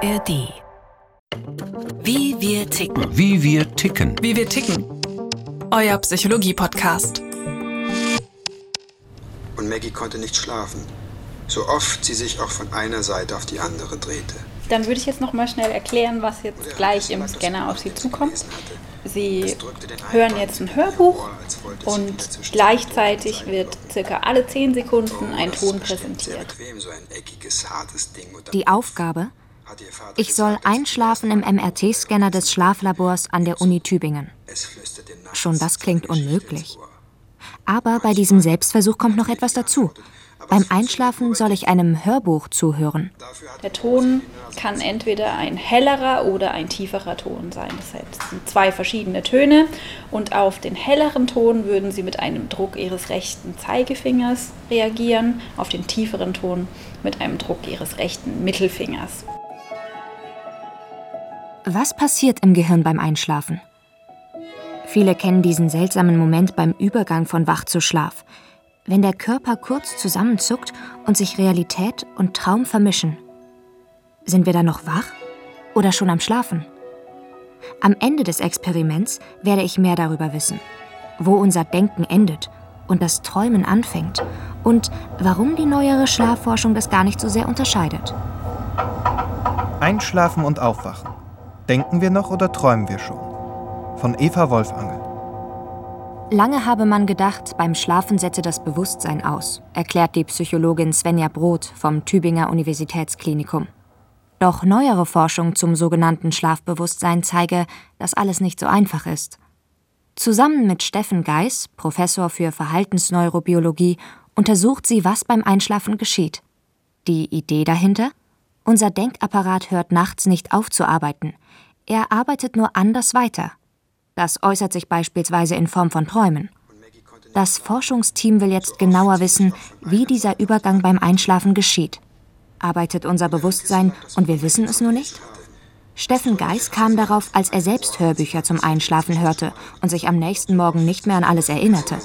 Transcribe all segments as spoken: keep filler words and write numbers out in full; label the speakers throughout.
Speaker 1: R D. Wie wir ticken.
Speaker 2: Wie wir ticken.
Speaker 1: Wie wir ticken. Euer Psychologie-Podcast.
Speaker 3: Und Maggie konnte nicht schlafen, so oft sie sich auch von einer Seite auf die andere drehte.
Speaker 4: Dann würde ich jetzt noch mal schnell erklären, was jetzt gleich im Scanner auf Sie zukommt. Sie hören jetzt ein Hörbuch und gleichzeitig wird circa alle zehn Sekunden ein Ton präsentiert.
Speaker 5: Die Aufgabe? Ich soll einschlafen im M R T-Scanner des Schlaflabors an der Uni Tübingen. Schon das klingt unmöglich. Aber bei diesem Selbstversuch kommt noch etwas dazu. Beim Einschlafen soll ich einem Hörbuch zuhören.
Speaker 4: Der Ton kann entweder ein hellerer oder ein tieferer Ton sein. Das heißt, es sind zwei verschiedene Töne und auf den helleren Ton würden Sie mit einem Druck Ihres rechten Zeigefingers reagieren, auf den tieferen Ton mit einem Druck Ihres rechten Mittelfingers.
Speaker 5: Was passiert im Gehirn beim Einschlafen? Viele kennen diesen seltsamen Moment beim Übergang von Wach zu Schlaf, wenn der Körper kurz zusammenzuckt und sich Realität und Traum vermischen. Sind wir dann noch wach oder schon am Schlafen? Am Ende des Experiments werde ich mehr darüber wissen, wo unser Denken endet und das Träumen anfängt und warum die neuere Schlafforschung das gar nicht so sehr unterscheidet.
Speaker 6: Einschlafen und Aufwachen. Denken wir noch oder träumen wir schon? Von Eva Wolfangel.
Speaker 5: Lange habe man gedacht, beim Schlafen setze das Bewusstsein aus, erklärt die Psychologin Svenja Brot vom Tübinger Universitätsklinikum. Doch neuere Forschung zum sogenannten Schlafbewusstsein zeige, dass alles nicht so einfach ist. Zusammen mit Steffen Geis, Professor für Verhaltensneurobiologie, untersucht sie, was beim Einschlafen geschieht. Die Idee dahinter? Unser Denkapparat hört nachts nicht auf zu arbeiten. Er arbeitet nur anders weiter. Das äußert sich beispielsweise in Form von Träumen. Das Forschungsteam will jetzt genauer wissen, wie dieser Übergang beim Einschlafen geschieht. Arbeitet unser Bewusstsein und wir wissen es nur nicht? Steffen Geis kam darauf, als er selbst Hörbücher zum Einschlafen hörte und sich am nächsten Morgen nicht mehr an alles erinnerte.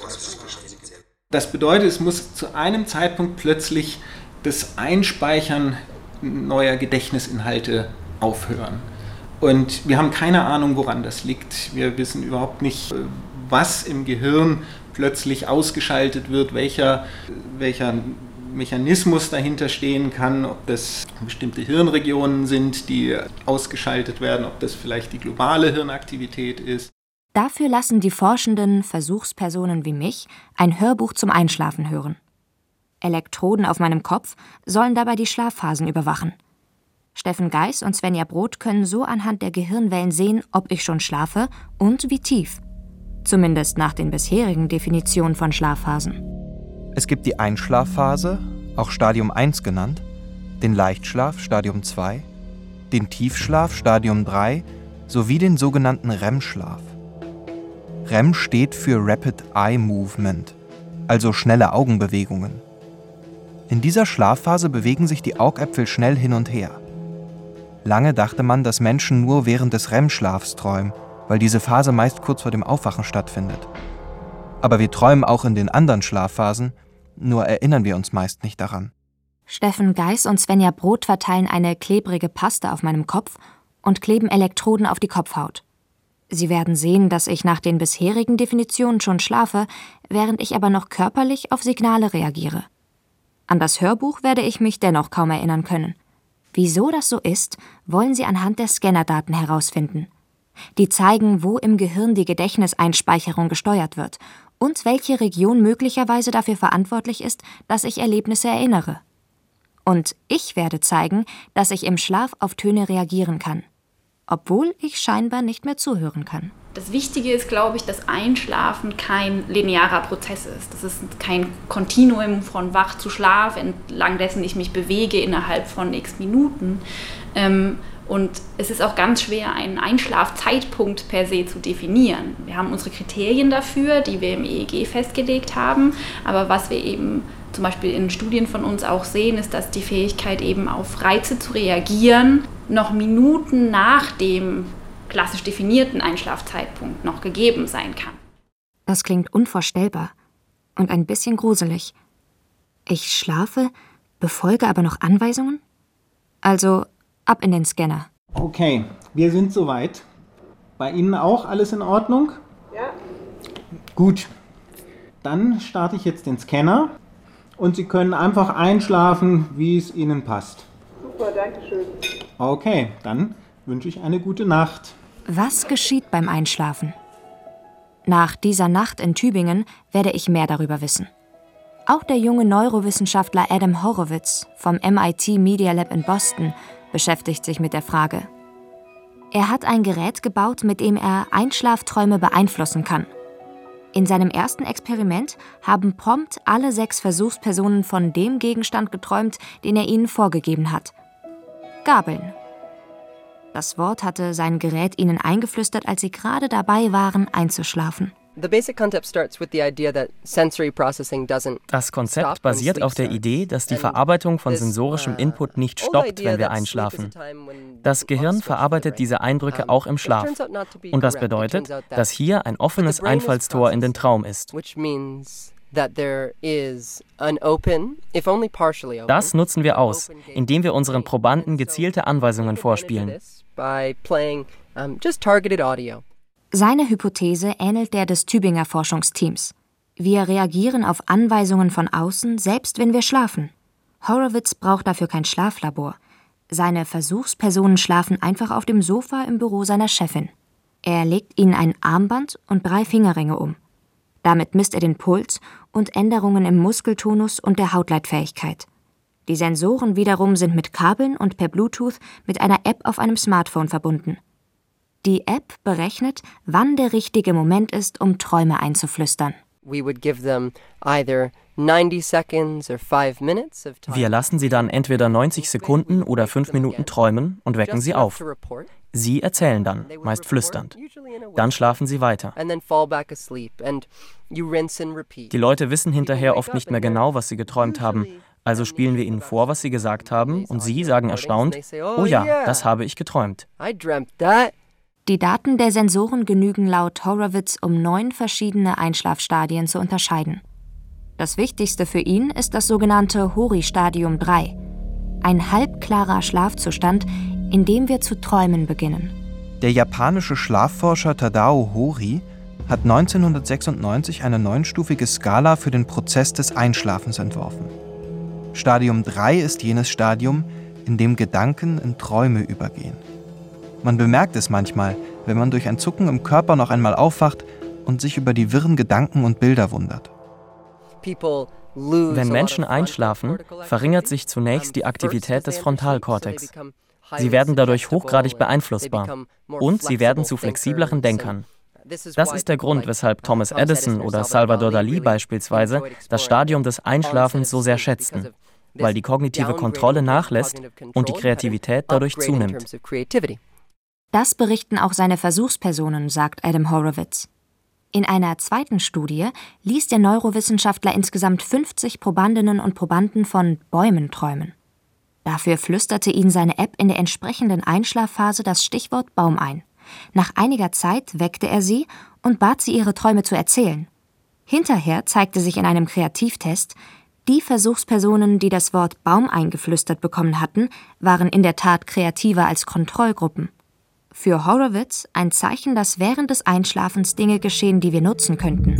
Speaker 7: Das bedeutet, es muss zu einem Zeitpunkt plötzlich das Einspeichern neuer Gedächtnisinhalte aufhören. Und wir haben keine Ahnung, woran das liegt. Wir wissen überhaupt nicht, was im Gehirn plötzlich ausgeschaltet wird, welcher, welcher Mechanismus dahinter stehen kann, ob das bestimmte Hirnregionen sind, die ausgeschaltet werden, ob das vielleicht die globale Hirnaktivität ist.
Speaker 5: Dafür lassen die forschenden Versuchspersonen wie mich ein Hörbuch zum Einschlafen hören. Elektroden auf meinem Kopf sollen dabei die Schlafphasen überwachen. Steffen Geis und Svenja Brot können so anhand der Gehirnwellen sehen, ob ich schon schlafe und wie tief. Zumindest nach den bisherigen Definitionen von Schlafphasen.
Speaker 6: Es gibt die Einschlafphase, auch Stadium eins genannt, den Leichtschlaf, Stadium zwei, den Tiefschlaf, Stadium drei, sowie den sogenannten R E M-Schlaf. R E M steht für Rapid Eye Movement, also schnelle Augenbewegungen. In dieser Schlafphase bewegen sich die Augäpfel schnell hin und her. Lange dachte man, dass Menschen nur während des R E M-Schlafs träumen, weil diese Phase meist kurz vor dem Aufwachen stattfindet. Aber wir träumen auch in den anderen Schlafphasen, nur erinnern wir uns meist nicht daran.
Speaker 5: Steffen Geis und Svenja Brot verteilen eine klebrige Paste auf meinem Kopf und kleben Elektroden auf die Kopfhaut. Sie werden sehen, dass ich nach den bisherigen Definitionen schon schlafe, während ich aber noch körperlich auf Signale reagiere. An das Hörbuch werde ich mich dennoch kaum erinnern können. Wieso das so ist, wollen sie anhand der Scannerdaten herausfinden. Die zeigen, wo im Gehirn die Gedächtniseinspeicherung gesteuert wird und welche Region möglicherweise dafür verantwortlich ist, dass ich Erlebnisse erinnere. Und ich werde zeigen, dass ich im Schlaf auf Töne reagieren kann, obwohl ich scheinbar nicht mehr zuhören kann.
Speaker 4: Das Wichtige ist, glaube ich, dass Einschlafen kein linearer Prozess ist. Das ist kein Kontinuum von Wach zu Schlaf, entlang dessen ich mich bewege innerhalb von x Minuten. Und es ist auch ganz schwer, einen Einschlafzeitpunkt per se zu definieren. Wir haben unsere Kriterien dafür, die wir im E E G festgelegt haben. Aber was wir eben zum Beispiel in Studien von uns auch sehen, ist, dass die Fähigkeit eben auf Reize zu reagieren noch Minuten nach dem klassisch definierten Einschlafzeitpunkt noch gegeben sein kann.
Speaker 5: Das klingt unvorstellbar und ein bisschen gruselig. Ich schlafe, befolge aber noch Anweisungen? Also ab in den Scanner.
Speaker 7: Okay, wir sind soweit. Bei Ihnen auch alles in Ordnung?
Speaker 2: Ja.
Speaker 7: Gut, dann starte ich jetzt den Scanner und Sie können einfach einschlafen, wie es Ihnen passt.
Speaker 2: Super, danke schön.
Speaker 7: Okay, dann wünsche ich eine gute Nacht.
Speaker 5: Was geschieht beim Einschlafen? Nach dieser Nacht in Tübingen werde ich mehr darüber wissen. Auch der junge Neurowissenschaftler Adam Horowitz vom M I T Media Lab in Boston beschäftigt sich mit der Frage. Er hat ein Gerät gebaut, mit dem er Einschlafträume beeinflussen kann. In seinem ersten Experiment haben prompt alle sechs Versuchspersonen von dem Gegenstand geträumt, den er ihnen vorgegeben hat. Gabeln. Das Wort hatte sein Gerät ihnen eingeflüstert, als sie gerade dabei waren, einzuschlafen.
Speaker 8: Das Konzept basiert auf der Idee, dass die Verarbeitung von sensorischem Input nicht stoppt, wenn wir einschlafen. Das Gehirn verarbeitet diese Eindrücke auch im Schlaf. Und das bedeutet, dass hier ein offenes Einfallstor in den Traum ist. Das nutzen wir aus, indem wir unseren Probanden gezielte Anweisungen vorspielen.
Speaker 5: Seine Hypothese ähnelt der des Tübinger Forschungsteams. Wir reagieren auf Anweisungen von außen, selbst wenn wir schlafen. Horowitz braucht dafür kein Schlaflabor. Seine Versuchspersonen schlafen einfach auf dem Sofa im Büro seiner Chefin. Er legt ihnen ein Armband und drei Fingerringe um. Damit misst er den Puls und Änderungen im Muskeltonus und der Hautleitfähigkeit. Die Sensoren wiederum sind mit Kabeln und per Bluetooth mit einer App auf einem Smartphone verbunden. Die App berechnet, wann der richtige Moment ist, um Träume einzuflüstern.
Speaker 8: Wir lassen sie dann entweder neunzig Sekunden oder fünf Minuten träumen und wecken sie auf. Sie erzählen dann, meist flüsternd. Dann schlafen sie weiter. Die Leute wissen hinterher oft nicht mehr genau, was sie geträumt haben. Also spielen wir ihnen vor, was sie gesagt haben, und sie sagen erstaunt, oh ja, das habe ich geträumt.
Speaker 5: Die Daten der Sensoren genügen laut Horowitz, um neun verschiedene Einschlafstadien zu unterscheiden. Das Wichtigste für ihn ist das sogenannte Hori-Stadium drei, ein halbklarer Schlafzustand, in dem wir zu träumen beginnen.
Speaker 6: Der japanische Schlafforscher Tadao Hori hat neunzehnhundertsechsundneunzig eine neunstufige Skala für den Prozess des Einschlafens entworfen. Stadium drei ist jenes Stadium, in dem Gedanken in Träume übergehen. Man bemerkt es manchmal, wenn man durch ein Zucken im Körper noch einmal aufwacht und sich über die wirren Gedanken und Bilder wundert.
Speaker 8: Wenn Menschen einschlafen, verringert sich zunächst die Aktivität des Frontalkortex. Sie werden dadurch hochgradig beeinflussbar und sie werden zu flexibleren Denkern. Das ist der Grund, weshalb Thomas Edison oder Salvador Dalí beispielsweise das Stadium des Einschlafens so sehr schätzten, weil die kognitive Kontrolle nachlässt und die Kreativität dadurch zunimmt.
Speaker 5: Das berichten auch seine Versuchspersonen, sagt Adam Horowitz. In einer zweiten Studie ließ der Neurowissenschaftler insgesamt fünfzig Probandinnen und Probanden von Bäumen träumen. Dafür flüsterte ihnen seine App in der entsprechenden Einschlafphase das Stichwort Baum ein. Nach einiger Zeit weckte er sie und bat sie, ihre Träume zu erzählen. Hinterher zeigte sich in einem Kreativtest, die Versuchspersonen, die das Wort Baum eingeflüstert bekommen hatten, waren in der Tat kreativer als Kontrollgruppen. Für Horowitz ein Zeichen, dass während des Einschlafens Dinge geschehen, die wir nutzen könnten.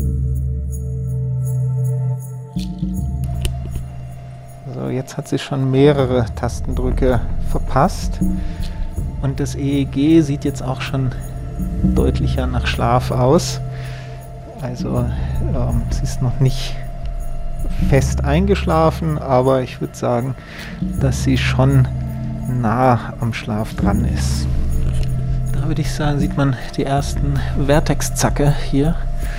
Speaker 7: So, jetzt hat sie schon mehrere Tastendrücke verpasst. Und das E E G sieht jetzt auch schon deutlicher nach Schlaf aus. Also ähm, sie ist noch nicht fest eingeschlafen, aber ich würde sagen, dass sie schon nah am Schlaf dran ist. Da würde ich sagen, sieht man die ersten Vertex-Zacke hier.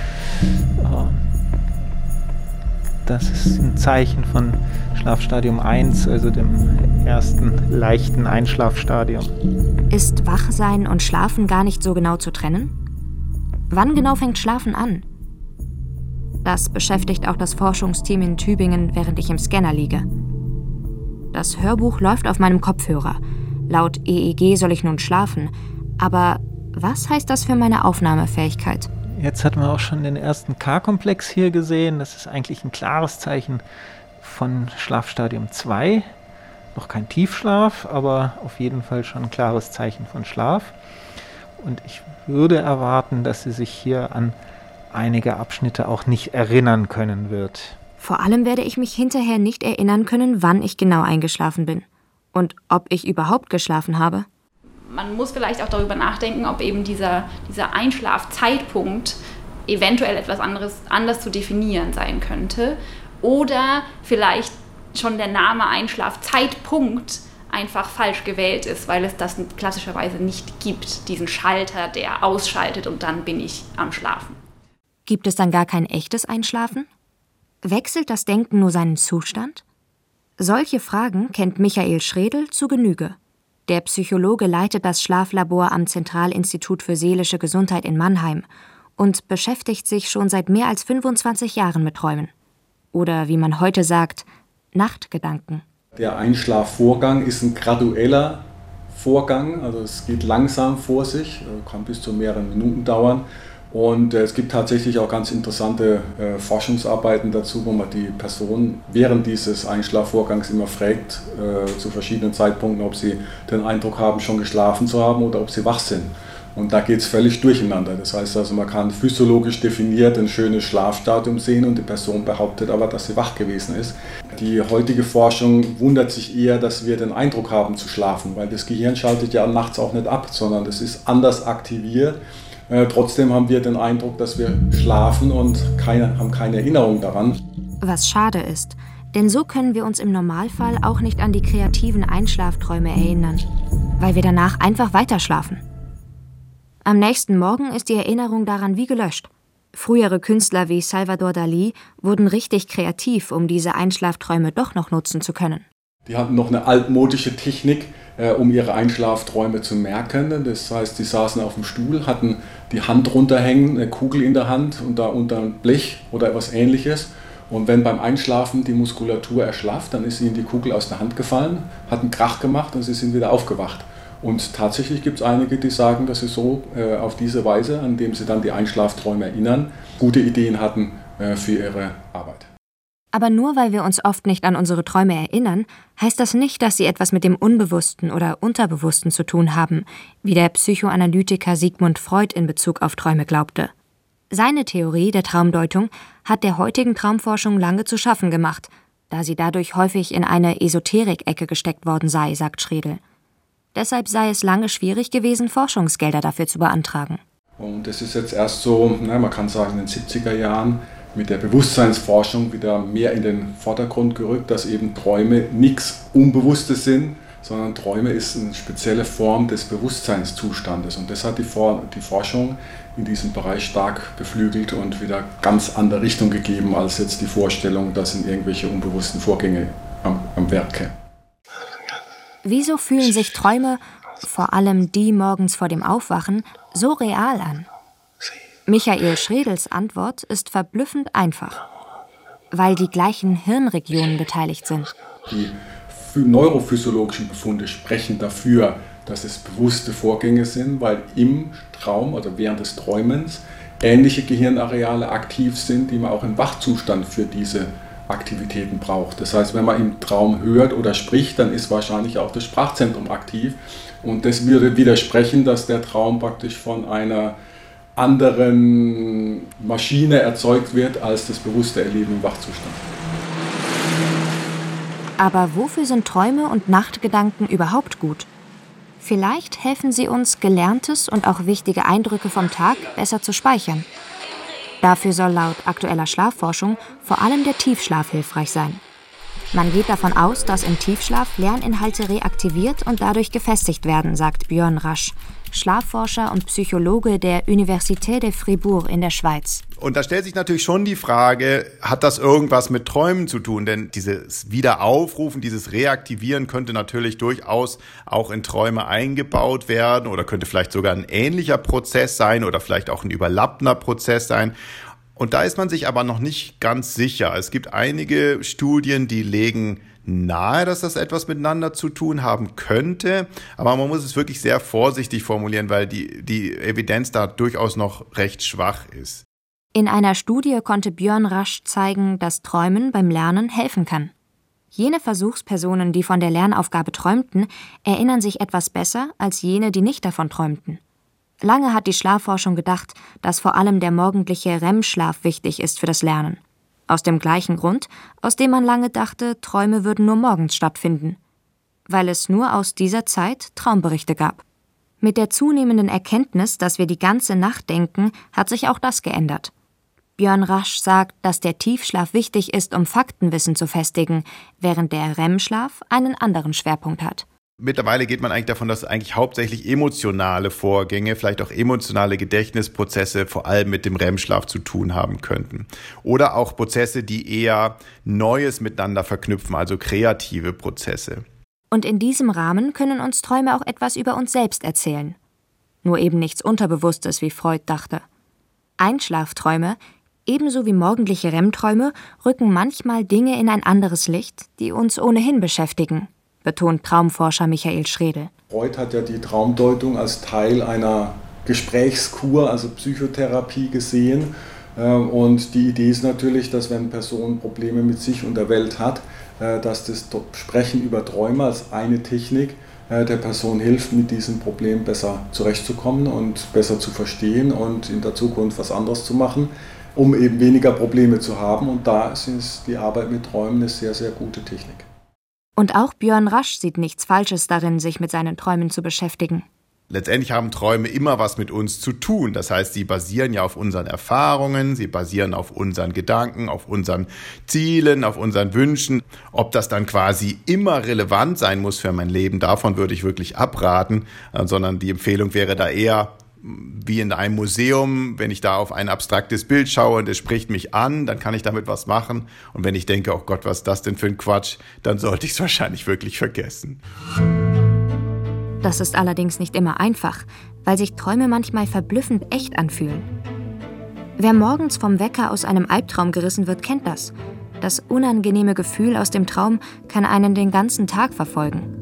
Speaker 7: Das ist ein Zeichen von Schlafstadium eins, also dem ersten leichten Einschlafstadium.
Speaker 5: Ist Wachsein und Schlafen gar nicht so genau zu trennen? Wann genau fängt Schlafen an? Das beschäftigt auch das Forschungsteam in Tübingen, während ich im Scanner liege. Das Hörbuch läuft auf meinem Kopfhörer. Laut E E G soll ich nun schlafen. Aber was heißt das für meine Aufnahmefähigkeit?
Speaker 7: Jetzt hatten wir auch schon den ersten K-Komplex hier gesehen. Das ist eigentlich ein klares Zeichen von Schlafstadium zwei. noch kein Tiefschlaf, aber auf jeden Fall schon ein klares Zeichen von Schlaf. Und ich würde erwarten, dass sie sich hier an einige Abschnitte auch nicht erinnern können wird.
Speaker 5: Vor allem werde ich mich hinterher nicht erinnern können, wann ich genau eingeschlafen bin. Und ob ich überhaupt geschlafen habe.
Speaker 4: Man muss vielleicht auch darüber nachdenken, ob eben dieser, dieser Einschlafzeitpunkt eventuell etwas anderes anders zu definieren sein könnte. Oder vielleicht schon der Name Einschlafzeitpunkt einfach falsch gewählt ist, weil es das klassischerweise nicht gibt, diesen Schalter, der ausschaltet und dann bin ich am Schlafen.
Speaker 5: Gibt es dann gar kein echtes Einschlafen? Wechselt das Denken nur seinen Zustand? Solche Fragen kennt Michael Schredl zu Genüge. Der Psychologe leitet das Schlaflabor am Zentralinstitut für seelische Gesundheit in Mannheim und beschäftigt sich schon seit mehr als fünfundzwanzig Jahren mit Träumen. Oder wie man heute sagt, Nachtgedanken.
Speaker 2: Der Einschlafvorgang ist ein gradueller Vorgang, also es geht langsam vor sich, kann bis zu mehreren Minuten dauern. Und es gibt tatsächlich auch ganz interessante äh, Forschungsarbeiten dazu, wo man die Person während dieses Einschlafvorgangs immer fragt, äh, zu verschiedenen Zeitpunkten, ob sie den Eindruck haben, schon geschlafen zu haben oder ob sie wach sind. Und da geht es völlig durcheinander. Das heißt also, man kann physiologisch definiert ein schönes Schlafstadium sehen und die Person behauptet aber, dass sie wach gewesen ist. Die heutige Forschung wundert sich eher, dass wir den Eindruck haben zu schlafen, weil das Gehirn schaltet ja nachts auch nicht ab, sondern das ist anders aktiviert. Äh, trotzdem haben wir den Eindruck, dass wir schlafen und keine, haben keine Erinnerung daran.
Speaker 5: Was schade ist, denn so können wir uns im Normalfall auch nicht an die kreativen Einschlafträume erinnern, weil wir danach einfach weiterschlafen. Am nächsten Morgen ist die Erinnerung daran wie gelöscht. Frühere Künstler wie Salvador Dalí wurden richtig kreativ, um diese Einschlafträume doch noch nutzen zu können.
Speaker 2: Die hatten noch eine altmodische Technik, äh, um ihre Einschlafträume zu merken. Das heißt, die saßen auf dem Stuhl, hatten die Hand runterhängen, eine Kugel in der Hand und da unter ein Blech oder etwas Ähnliches. Und wenn beim Einschlafen die Muskulatur erschlafft, dann ist ihnen die Kugel aus der Hand gefallen, hat einen Krach gemacht und sie sind wieder aufgewacht. Und tatsächlich gibt es einige, die sagen, dass sie so äh, auf diese Weise, an dem sie dann die Einschlafträume erinnern, gute Ideen hatten äh, für ihre Arbeit.
Speaker 5: Aber nur weil wir uns oft nicht an unsere Träume erinnern, heißt das nicht, dass sie etwas mit dem Unbewussten oder Unterbewussten zu tun haben, wie der Psychoanalytiker Sigmund Freud in Bezug auf Träume glaubte. Seine Theorie der Traumdeutung hat der heutigen Traumforschung lange zu schaffen gemacht, da sie dadurch häufig in eine Esoterik-Ecke gesteckt worden sei, sagt Schredl. Deshalb sei es lange schwierig gewesen, Forschungsgelder dafür zu beantragen.
Speaker 2: Und das ist jetzt erst so, na, man kann sagen, in den siebziger Jahren mit der Bewusstseinsforschung wieder mehr in den Vordergrund gerückt, dass eben Träume nichts Unbewusstes sind, sondern Träume ist eine spezielle Form des Bewusstseinszustandes. Und das hat die, For- die Forschung in diesem Bereich stark beflügelt und wieder ganz andere Richtung gegeben, als jetzt die Vorstellung, das sind irgendwelche unbewussten Vorgänge am, am Werke.
Speaker 5: Wieso fühlen sich Träume, vor allem die morgens vor dem Aufwachen, so real an? Michael Schredls Antwort ist verblüffend einfach. Weil die gleichen Hirnregionen beteiligt sind.
Speaker 2: Die neurophysiologischen Befunde sprechen dafür, dass es bewusste Vorgänge sind, weil im Traum, also während des Träumens, ähnliche Gehirnareale aktiv sind, die man auch im Wachzustand für diese Aktivitäten braucht. Das heißt, wenn man im Traum hört oder spricht, dann ist wahrscheinlich auch das Sprachzentrum aktiv. Und das würde widersprechen, dass der Traum praktisch von einer anderen Maschine erzeugt wird als das bewusste Erleben im Wachzustand.
Speaker 5: Aber wofür sind Träume und Nachtgedanken überhaupt gut? Vielleicht helfen sie uns, Gelerntes und auch wichtige Eindrücke vom Tag besser zu speichern. Dafür soll laut aktueller Schlafforschung vor allem der Tiefschlaf hilfreich sein. Man geht davon aus, dass im Tiefschlaf Lerninhalte reaktiviert und dadurch gefestigt werden, sagt Björn Rasch, Schlafforscher und Psychologe der Université de Fribourg in der Schweiz.
Speaker 9: Und da stellt sich natürlich schon die Frage, hat das irgendwas mit Träumen zu tun? Denn dieses Wiederaufrufen, dieses Reaktivieren könnte natürlich durchaus auch in Träume eingebaut werden oder könnte vielleicht sogar ein ähnlicher Prozess sein oder vielleicht auch ein überlappender Prozess sein. Und da ist man sich aber noch nicht ganz sicher. Es gibt einige Studien, die legen nahe, dass das etwas miteinander zu tun haben könnte. Aber man muss es wirklich sehr vorsichtig formulieren, weil die, die Evidenz da durchaus noch recht schwach ist.
Speaker 5: In einer Studie konnte Björn Rasch zeigen, dass Träumen beim Lernen helfen kann. Jene Versuchspersonen, die von der Lernaufgabe träumten, erinnern sich etwas besser als jene, die nicht davon träumten. Lange hat die Schlafforschung gedacht, dass vor allem der morgendliche R E M-Schlaf wichtig ist für das Lernen. Aus dem gleichen Grund, aus dem man lange dachte, Träume würden nur morgens stattfinden. Weil es nur aus dieser Zeit Traumberichte gab. Mit der zunehmenden Erkenntnis, dass wir die ganze Nacht denken, hat sich auch das geändert. Björn Rasch sagt, dass der Tiefschlaf wichtig ist, um Faktenwissen zu festigen, während der R E M-Schlaf einen anderen Schwerpunkt hat.
Speaker 9: Mittlerweile geht man eigentlich davon, dass eigentlich hauptsächlich emotionale Vorgänge, vielleicht auch emotionale Gedächtnisprozesse vor allem mit dem R E M-Schlaf zu tun haben könnten. Oder auch Prozesse, die eher Neues miteinander verknüpfen, also kreative Prozesse.
Speaker 5: Und in diesem Rahmen können uns Träume auch etwas über uns selbst erzählen. Nur eben nichts Unterbewusstes, wie Freud dachte. Einschlafträume, ebenso wie morgendliche R E M-Träume, rücken manchmal Dinge in ein anderes Licht, die uns ohnehin beschäftigen, betont Traumforscher Michael Schredel.
Speaker 2: Freud hat ja die Traumdeutung als Teil einer Gesprächskur, also Psychotherapie, gesehen. Und die Idee ist natürlich, dass wenn eine Person Probleme mit sich und der Welt hat, dass das Sprechen über Träume als eine Technik der Person hilft, mit diesem Problem besser zurechtzukommen und besser zu verstehen und in der Zukunft was anderes zu machen, um eben weniger Probleme zu haben. Und da ist die Arbeit mit Träumen eine sehr, sehr gute Technik.
Speaker 5: Und auch Björn Rasch sieht nichts Falsches darin, sich mit seinen Träumen zu beschäftigen.
Speaker 9: Letztendlich haben Träume immer was mit uns zu tun. Das heißt, sie basieren ja auf unseren Erfahrungen, sie basieren auf unseren Gedanken, auf unseren Zielen, auf unseren Wünschen. Ob das dann quasi immer relevant sein muss für mein Leben, davon würde ich wirklich abraten, sondern die Empfehlung wäre da eher, wie in einem Museum, wenn ich da auf ein abstraktes Bild schaue und es spricht mich an, dann kann ich damit was machen. Und wenn ich denke, oh Gott, was ist das denn für ein Quatsch, dann sollte ich es wahrscheinlich wirklich vergessen.
Speaker 5: Das ist allerdings nicht immer einfach, weil sich Träume manchmal verblüffend echt anfühlen. Wer morgens vom Wecker aus einem Albtraum gerissen wird, kennt das. Das unangenehme Gefühl aus dem Traum kann einen den ganzen Tag verfolgen.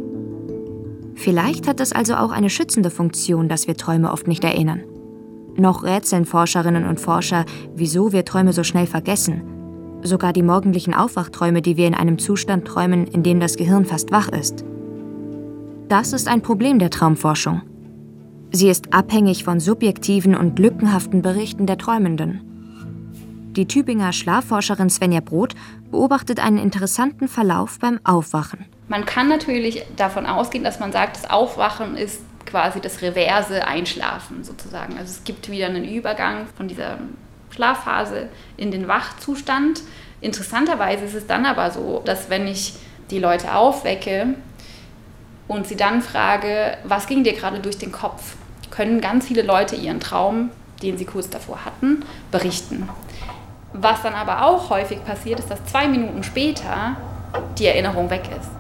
Speaker 5: Vielleicht hat es also auch eine schützende Funktion, dass wir Träume oft nicht erinnern. Noch rätseln Forscherinnen und Forscher, wieso wir Träume so schnell vergessen. Sogar die morgendlichen Aufwachträume, die wir in einem Zustand träumen, in dem das Gehirn fast wach ist. Das ist ein Problem der Traumforschung. Sie ist abhängig von subjektiven und lückenhaften Berichten der Träumenden. Die Tübinger Schlafforscherin Svenja Brot beobachtet einen interessanten Verlauf beim Aufwachen.
Speaker 4: Man kann natürlich davon ausgehen, dass man sagt, das Aufwachen ist quasi das reverse Einschlafen sozusagen. Also es gibt wieder einen Übergang von dieser Schlafphase in den Wachzustand. Interessanterweise ist es dann aber so, dass wenn ich die Leute aufwecke und sie dann frage, was ging dir gerade durch den Kopf, können ganz viele Leute ihren Traum, den sie kurz davor hatten, berichten. Was dann aber auch häufig passiert, ist, dass zwei Minuten später die Erinnerung weg ist.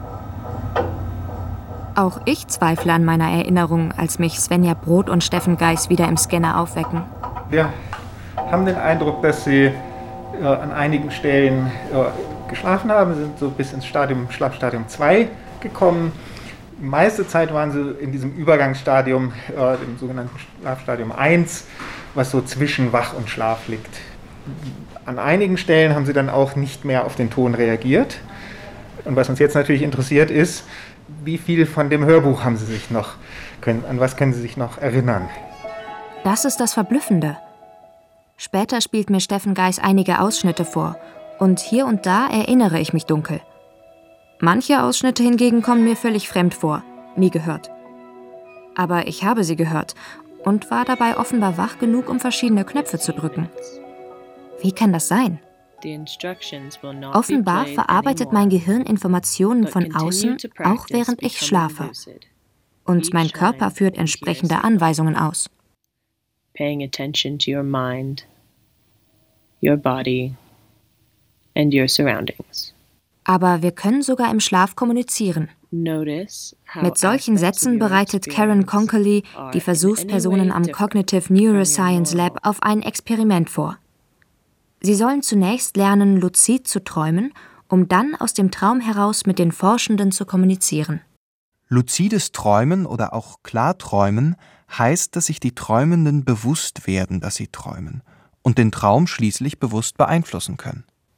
Speaker 5: Auch ich zweifle an meiner Erinnerung, als mich Svenja Brot und Steffen Geis wieder im Scanner aufwecken.
Speaker 7: Wir haben den Eindruck, dass sie äh, an einigen Stellen äh, geschlafen haben, sind so bis ins Stadium, Schlafstadium zwei gekommen. Die meiste Zeit waren sie in diesem Übergangsstadium, äh, dem sogenannten Schlafstadium eins, was so zwischen Wach und Schlaf liegt. An einigen Stellen haben sie dann auch nicht mehr auf den Ton reagiert. Und was uns jetzt natürlich interessiert ist, wie viel von dem Hörbuch haben sie sich noch, können, an was können sie sich noch erinnern?
Speaker 5: Das ist das Verblüffende. Später spielt mir Steffen Geis einige Ausschnitte vor und hier und da erinnere ich mich dunkel. Manche Ausschnitte hingegen kommen mir völlig fremd vor, nie gehört. Aber ich habe sie gehört und war dabei offenbar wach genug, um verschiedene Knöpfe zu drücken. Wie kann das sein? Offenbar verarbeitet mein Gehirn Informationen von außen, auch während ich schlafe. Und mein Körper führt entsprechende Anweisungen aus.
Speaker 10: Paying attention to your mind, your body and your surroundings.
Speaker 5: Aber wir können sogar im Schlaf kommunizieren. Mit solchen Sätzen bereitet Karen Conkerly die Versuchspersonen am Cognitive Neuroscience Lab auf ein Experiment vor. Sie sollen zunächst lernen, luzid zu träumen, um dann aus dem Traum heraus mit den Forschenden zu kommunizieren.
Speaker 6: Luzides Träumen oder auch Klarträumen heißt, dass sich die Träumenden bewusst werden, dass sie träumen und den Traum schließlich bewusst beeinflussen können.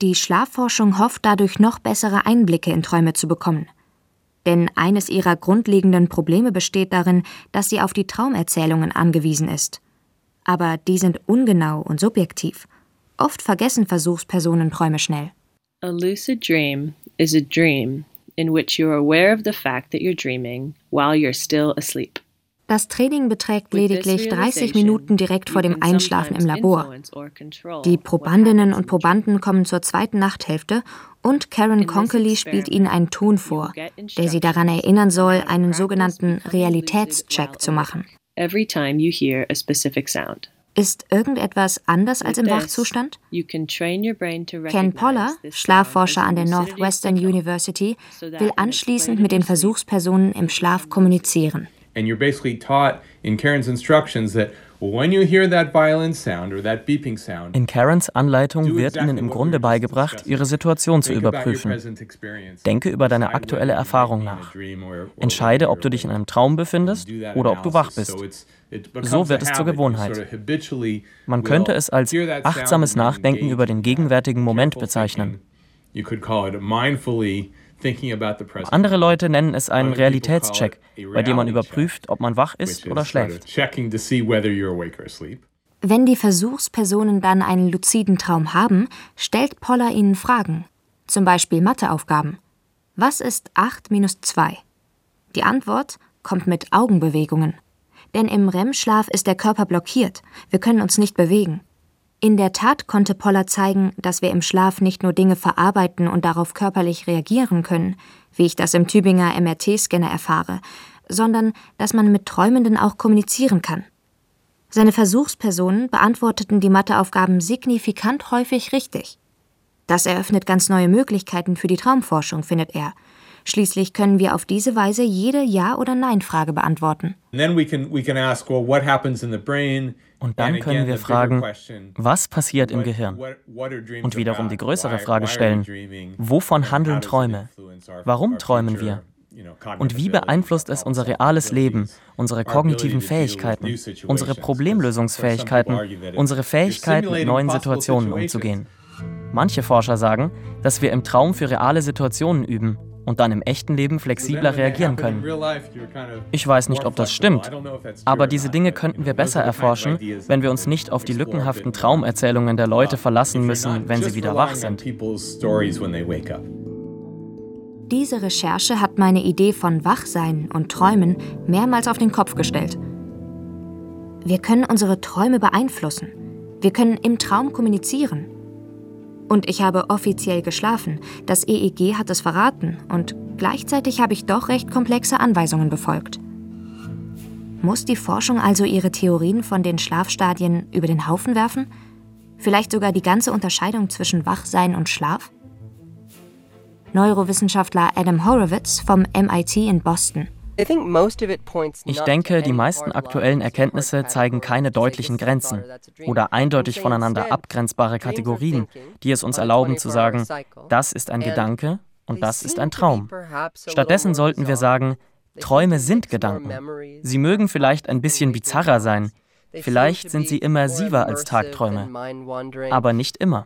Speaker 5: Die Schlafforschung hofft dadurch noch bessere Einblicke in Träume zu bekommen. Denn eines ihrer grundlegenden Probleme besteht darin, dass sie auf die Traumerzählungen angewiesen ist. Aber die sind ungenau und subjektiv. Oft vergessen Versuchspersonen Träume schnell.
Speaker 10: A lucid dream is a dream in which you're aware of the fact that you're dreaming while you're still asleep.
Speaker 5: Das Training beträgt lediglich dreißig Minuten direkt vor dem Einschlafen im Labor. Die Probandinnen und Probanden kommen zur zweiten Nachthälfte und Karen Conkerly spielt ihnen einen Ton vor, der sie daran erinnern soll, einen sogenannten Realitätscheck zu machen.
Speaker 10: Every time you hear a specific sound.
Speaker 5: Ist irgendetwas anders als im Wachzustand? Ken Poller, Schlafforscher an der Northwestern University, will anschließend mit den Versuchspersonen im Schlaf kommunizieren.
Speaker 11: And you're basically taught in Karen's instructions that when you hear that violin sound or that beeping sound.
Speaker 8: In Karens Anleitung wird ihnen im Grunde beigebracht, ihre Situation zu überprüfen. Denke über deine aktuelle Erfahrung nach. Entscheide, ob du dich in einem Traum befindest oder ob du wach bist. So wird es zur Gewohnheit. Man könnte es als achtsames Nachdenken über den gegenwärtigen Moment bezeichnen. Andere Leute nennen es einen Realitätscheck, bei dem man überprüft, ob man wach ist oder schläft.
Speaker 5: Wenn die Versuchspersonen dann einen luziden Traum haben, stellt Poller ihnen Fragen, zum Beispiel Matheaufgaben. Was ist acht minus zwei? Die Antwort kommt mit Augenbewegungen. Denn im R E M-Schlaf ist der Körper blockiert, wir können uns nicht bewegen. In der Tat konnte Poller zeigen, dass wir im Schlaf nicht nur Dinge verarbeiten und darauf körperlich reagieren können, wie ich das im Tübinger M R T-Scanner erfahre, sondern dass man mit Träumenden auch kommunizieren kann. Seine Versuchspersonen beantworteten die Matheaufgaben signifikant häufig richtig. Das eröffnet ganz neue Möglichkeiten für die Traumforschung, findet er. Schließlich können wir auf diese Weise jede Ja- oder Nein-Frage beantworten.
Speaker 11: And then we can we can ask, well, what happens in the brain?
Speaker 8: Und dann können wir fragen, was passiert im Gehirn? Und wiederum die größere Frage stellen, wovon handeln Träume? Warum träumen wir? Und wie beeinflusst es unser reales Leben, unsere kognitiven Fähigkeiten, unsere Problemlösungsfähigkeiten, unsere Fähigkeit, mit neuen Situationen umzugehen? Manche Forscher sagen, dass wir im Traum für reale Situationen üben und dann im echten Leben flexibler reagieren können. Ich weiß nicht, ob das stimmt, aber diese Dinge könnten wir besser erforschen, wenn wir uns nicht auf die lückenhaften Traumerzählungen der Leute verlassen müssen, wenn sie wieder wach sind.
Speaker 5: Diese Recherche hat meine Idee von Wachsein und Träumen mehrmals auf den Kopf gestellt. Wir können unsere Träume beeinflussen. Wir können im Traum kommunizieren. Und ich habe offiziell geschlafen. Das E E G hat es verraten und gleichzeitig habe ich doch recht komplexe Anweisungen befolgt. Muss die Forschung also ihre Theorien von den Schlafstadien über den Haufen werfen? Vielleicht sogar die ganze Unterscheidung zwischen Wachsein und Schlaf? Neurowissenschaftler Adam Horowitz vom M I T in Boston.
Speaker 8: Ich denke, die meisten aktuellen Erkenntnisse zeigen keine deutlichen Grenzen oder eindeutig voneinander abgrenzbare Kategorien, die es uns erlauben zu sagen, das ist ein Gedanke und das ist ein Traum. Stattdessen sollten wir sagen, Träume sind Gedanken. Sie mögen vielleicht ein bisschen bizarrer sein, vielleicht sind sie immersiver als Tagträume, aber nicht immer.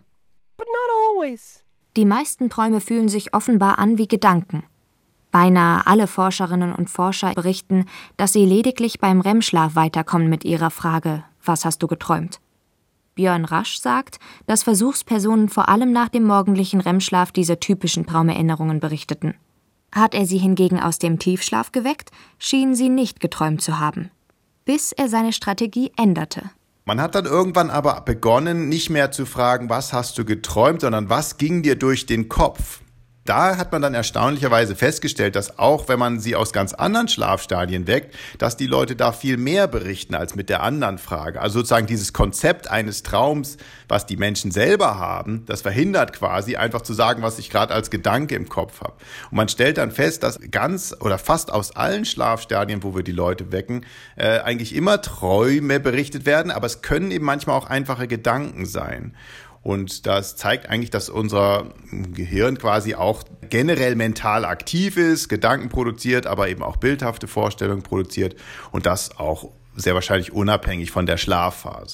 Speaker 5: Die meisten Träume fühlen sich offenbar an wie Gedanken. Beinahe alle Forscherinnen und Forscher berichten, dass sie lediglich beim R E M-Schlaf weiterkommen mit ihrer Frage, was hast du geträumt? Björn Rasch sagt, dass Versuchspersonen vor allem nach dem morgendlichen R E M-Schlaf diese typischen Traumerinnerungen berichteten. Hat er sie hingegen aus dem Tiefschlaf geweckt, schienen sie nicht geträumt zu haben. Bis er seine Strategie änderte.
Speaker 9: Man hat dann irgendwann aber begonnen, nicht mehr zu fragen, was hast du geträumt, sondern was ging dir durch den Kopf? Da hat man dann erstaunlicherweise festgestellt, dass auch wenn man sie aus ganz anderen Schlafstadien weckt, dass die Leute da viel mehr berichten als mit der anderen Frage. Also sozusagen dieses Konzept eines Traums, was die Menschen selber haben, das verhindert quasi einfach zu sagen, was ich gerade als Gedanke im Kopf habe. Und man stellt dann fest, dass ganz oder fast aus allen Schlafstadien, wo wir die Leute wecken, äh, eigentlich immer Träume berichtet werden, aber es können eben manchmal auch einfache Gedanken sein. Und das zeigt eigentlich, dass unser Gehirn quasi auch generell mental aktiv ist, Gedanken produziert, aber eben auch bildhafte Vorstellungen produziert und das auch sehr wahrscheinlich unabhängig von der Schlafphase.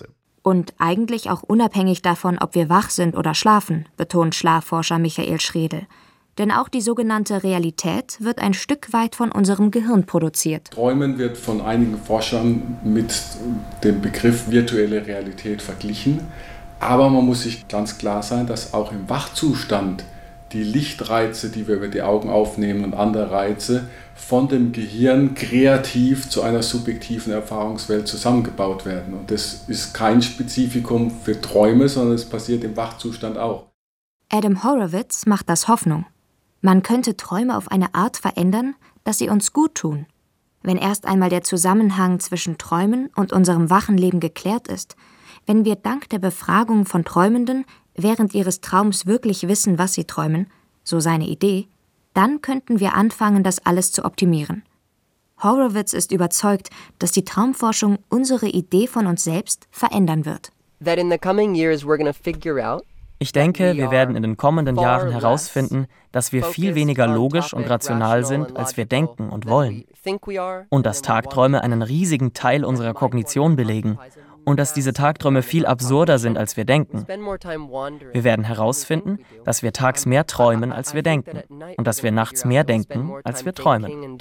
Speaker 5: Und eigentlich auch unabhängig davon, ob wir wach sind oder schlafen, betont Schlafforscher Michael Schredl. Denn auch die sogenannte Realität wird ein Stück weit von unserem Gehirn produziert.
Speaker 2: Träumen wird von einigen Forschern mit dem Begriff virtuelle Realität verglichen. Aber man muss sich ganz klar sein, dass auch im Wachzustand die Lichtreize, die wir über die Augen aufnehmen und andere Reize, von dem Gehirn kreativ zu einer subjektiven Erfahrungswelt zusammengebaut werden. Und das ist kein Spezifikum für Träume, sondern es passiert im Wachzustand auch.
Speaker 5: Adam Horowitz macht das Hoffnung. Man könnte Träume auf eine Art verändern, dass sie uns gut tun. Wenn erst einmal der Zusammenhang zwischen Träumen und unserem wachen Leben geklärt ist, wenn wir dank der Befragung von Träumenden während ihres Traums wirklich wissen, was sie träumen, so seine Idee, dann könnten wir anfangen, das alles zu optimieren. Horowitz ist überzeugt, dass die Traumforschung unsere Idee von uns selbst verändern wird.
Speaker 8: That in the coming years we're gonna figure out Ich denke, wir werden in den kommenden Jahren herausfinden, dass wir viel weniger logisch und rational sind, als wir denken und wollen. Und dass Tagträume einen riesigen Teil unserer Kognition belegen. Und dass diese Tagträume viel absurder sind, als wir denken. Wir werden herausfinden, dass wir tags mehr träumen, als wir denken. Und dass wir nachts mehr denken, als wir träumen.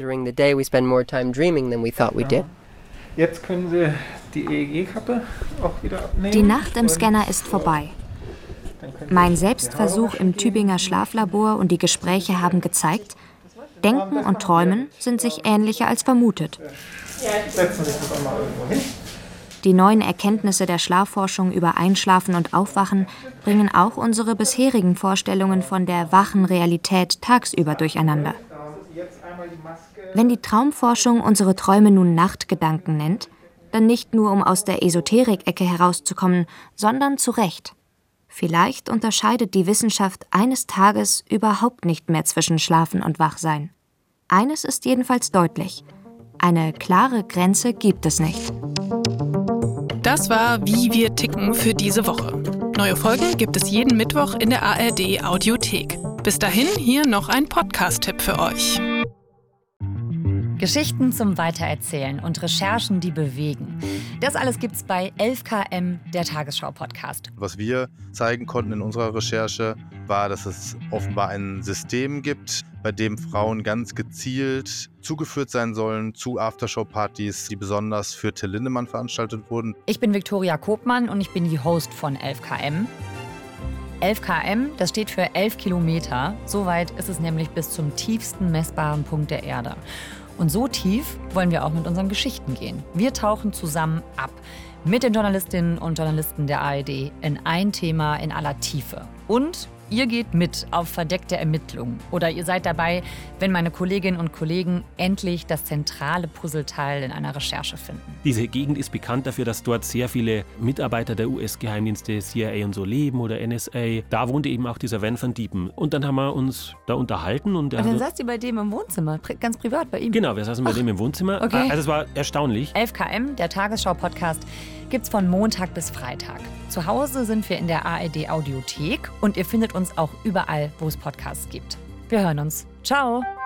Speaker 7: Jetzt können Sie die E E G-Kappe auch wieder abnehmen.
Speaker 5: Die Nacht im Scanner ist vorbei. Mein Selbstversuch im Tübinger Schlaflabor und die Gespräche haben gezeigt, Denken und Träumen sind sich ähnlicher als vermutet.
Speaker 7: Setzen Sie sich das einmal irgendwo hin.
Speaker 5: Die neuen Erkenntnisse der Schlafforschung über Einschlafen und Aufwachen bringen auch unsere bisherigen Vorstellungen von der wachen Realität tagsüber durcheinander. Wenn die Traumforschung unsere Träume nun Nachtgedanken nennt, dann nicht nur, um aus der Esoterik-Ecke herauszukommen, sondern zu Recht. Vielleicht unterscheidet die Wissenschaft eines Tages überhaupt nicht mehr zwischen Schlafen und Wachsein. Eines ist jedenfalls deutlich: Eine klare Grenze gibt es nicht.
Speaker 12: Das war Wie wir ticken für diese Woche. Neue Folgen gibt es jeden Mittwoch in der A R D Audiothek. Bis dahin hier noch ein Podcast-Tipp für euch.
Speaker 13: Geschichten zum Weitererzählen und Recherchen, die bewegen. Das alles gibt's bei elf K M, der Tagesschau-Podcast.
Speaker 9: Was wir zeigen konnten in unserer Recherche, war, dass es offenbar ein System gibt, bei dem Frauen ganz gezielt zugeführt sein sollen zu Aftershow-Partys, die besonders für Till Lindemann veranstaltet wurden.
Speaker 13: Ich bin Viktoria Kopmann und ich bin die Host von elf K M. elf K M, das steht für elf Kilometer. So weit ist es nämlich bis zum tiefsten messbaren Punkt der Erde. Und so tief wollen wir auch mit unseren Geschichten gehen. Wir tauchen zusammen ab mit den Journalistinnen und Journalisten der A R D in ein Thema in aller Tiefe. Und ihr geht mit auf verdeckte Ermittlungen. Oder ihr seid dabei, wenn meine Kolleginnen und Kollegen endlich das zentrale Puzzleteil in einer Recherche finden.
Speaker 14: Diese Gegend ist bekannt dafür, dass dort sehr viele Mitarbeiter der U S-Geheimdienste, C I A und so leben oder N S A. Da wohnte eben auch dieser Van van Diepen. Und dann haben wir uns da unterhalten. Und,
Speaker 13: und dann saßt ihr bei dem im Wohnzimmer, ganz privat bei ihm?
Speaker 14: Genau, wir saßen bei Ach, dem im Wohnzimmer.
Speaker 13: Okay.
Speaker 14: Also es war erstaunlich.
Speaker 13: elf K M, der Tagesschau-Podcast, gibt's von Montag bis Freitag. Zu Hause sind wir in der A R D Audiothek und ihr findet uns auch überall, wo es Podcasts gibt. Wir hören uns. Ciao!